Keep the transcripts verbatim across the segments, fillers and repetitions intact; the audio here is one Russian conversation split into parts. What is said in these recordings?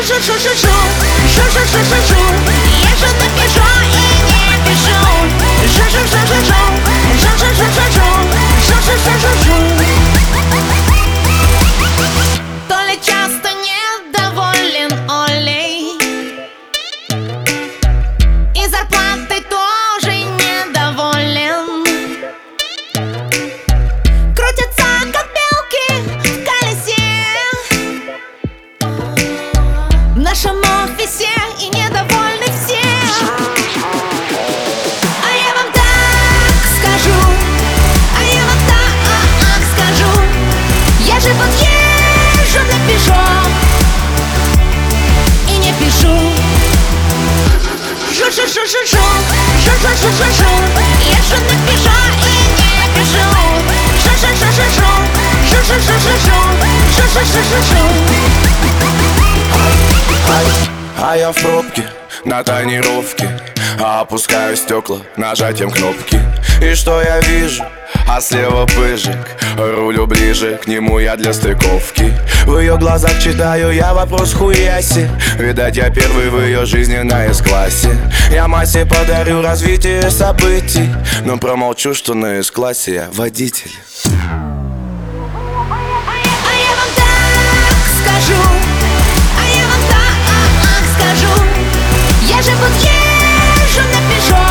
шу, шу, шу, шу, шу, шу, шу, шу, шу. Я же напишу и не пишу. Шу, шу, шу, шу, шу, шу, шу, шу, шу, шу, шу, шу, шу, шу. То ли часто недоволен Олей, и зарплатой тоже недоволен. Крутятся как белки в колесе в нашем офисе, и недовольны все. А я вам так скажу, а я вам так скажу. Я же вот езжу на Пежо и не пишу. Шу-шу-шу-шу-шу, шу-шу-шу-шу-шу. Езжу на Пежо и не пишу. Шу-шу-шу-шу-шу, шу-шу-шу-шу-шу, шу-шу-шу-шу-шу. А я в пробке, на тренировке, опускаю стекла нажатием кнопки. И что я вижу? А слева пыжик, рулю ближе, к нему я для стыковки. В ее глазах читаю я вопрос хуяси. Видать, я первый в ее жизни на С-классе. Я массе подарю развитие событий, но промолчу, что на С-классе я водитель. Я же вот езжу на Пежо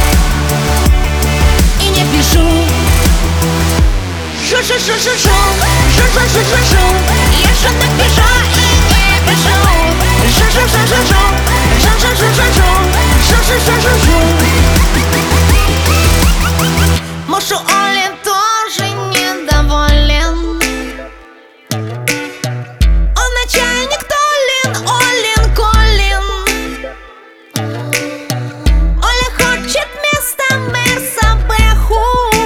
и не пишу. Шу-шу-шу-шу-шу, шу-шу-шу-шу-шу. Езжу на Пежо и не пишу. Шу-шу-шу-шу-шу, шу-шу-шу-шу-шу, шу-шу-шу-шу-шу. Муж у Оли тоже недоволен. Он начальник Толин, Олин, Колин. Оля хочет вместо Мерсабеху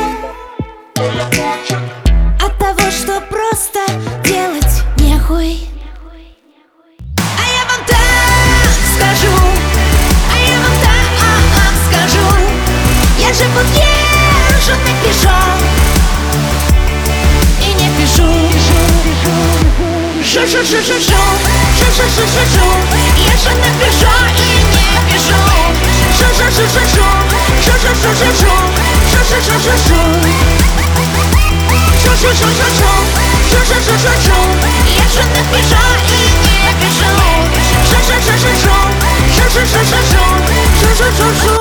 от того, что просто делать нехуй. А я вам так скажу, а я вам так скажу. Я же вот езжу на Пежо и не пишу. Шу-шу-шу-шу-шу, шу-шу-шу-шу-шу. Езжу на Пежо и не пишу. Шу-шу-шу-шу-шу, шу-шу-шу-шу-шу, шу-шу-шу-шу-шу. Шу-шу-шу-шу-шу, шу-шу-шу-шу-шу. Езжу на Пежо и не пишу. Шу-шу-шу-шу-шу, шу-шу-шу-шу-шу, шу-шу-шу-шу.